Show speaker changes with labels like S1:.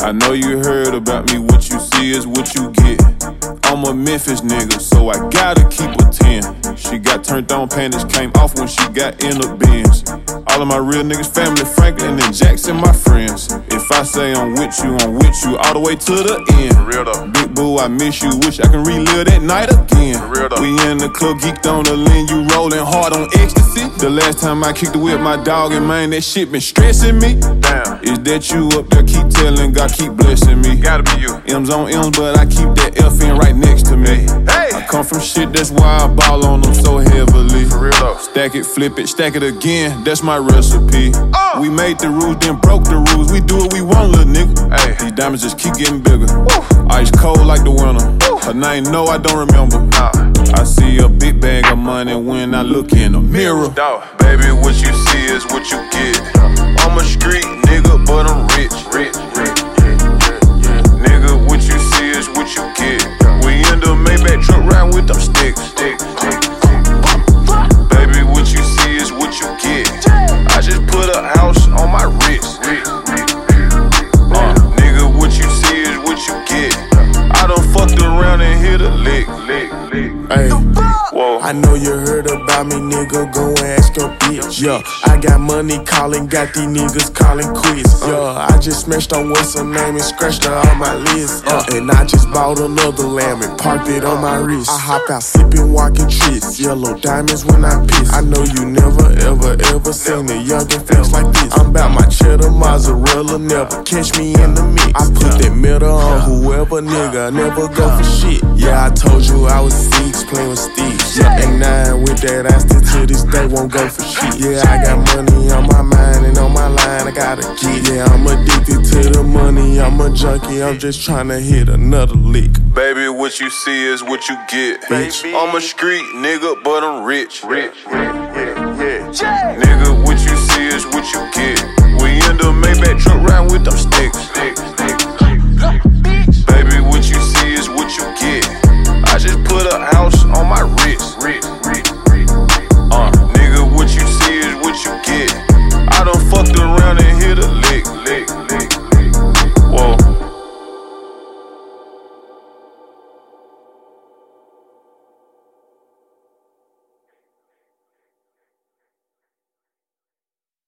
S1: I know you heard about me, what you see is what you get. I'm a Memphis nigga, so I gotta keep a 10. She got turned on, panties came off when she got in the Benz. All of my real niggas, family, Franklin and Jackson, my friends. If I say I'm with you all the way to the end.
S2: For real though.
S1: Big boo, I miss you, wish I can relive that night again.
S2: For real though.
S1: We in the club, geeked on the lean, you rolling hard on ecstasy. The last time I kicked it with my dog, and man, that shit been stressing me.
S2: Damn.
S1: Is that you up there, keep telling God, keep blessing me.
S2: Gotta be you.
S1: M's on M's, but I keep that F in right next to me.
S2: Hey.
S1: I come from shit, that's why I ball on them so heavily.
S2: For real though.
S1: Stack it, flip it, stack it again, that's my recipe. We made the rules, then broke the rules. We do what we want, little nigga.
S2: Hey.
S1: These diamonds just keep getting bigger. Ice cold like the winter. Her name, no, I don't remember. I see a big bag of money when I look in the mirror.
S2: Dog. Baby, what you see is what you get. I'm a street nigga, but I'm rich. Nigga, what you see is what you get. We in the Maybach truck riding with them sticks. Baby, what you see is what you get. I just put a house on my wrist. Nigga, what you see is what you get. I done fucked around and hit a lick.
S3: Ay.
S2: Whoa.
S3: I know you heard about me, nigga, go and ask your bitch. Yeah, I got money calling, got these niggas calling quits. Yeah, I just smashed on what's her name and scratched her on my list. And I just bought another lamb and parked it on my wrist. I hop out sipping, walking tricks, yellow diamonds when I piss. I know you never, ever seen a youngin' face like this. I'm about my cheddar, mozzarella, never catch me in the mix. I put that metal on whoever, nigga, I never go for shit. Yeah, I told you I was 6, playing with sticks. Yeah, and 9 with that, I still to this day won't go for shit. Yeah, I got money on my mind and on my line, I gotta get. Yeah, I'm addicted to the money, I'm a junkie, I'm just tryna hit another lick.
S2: Baby, what you see is what you get.
S3: Bitch.
S2: I'm a street nigga, but I'm rich. Nigga, what you see is what you get. We in the Maybach truck riding with them sticks.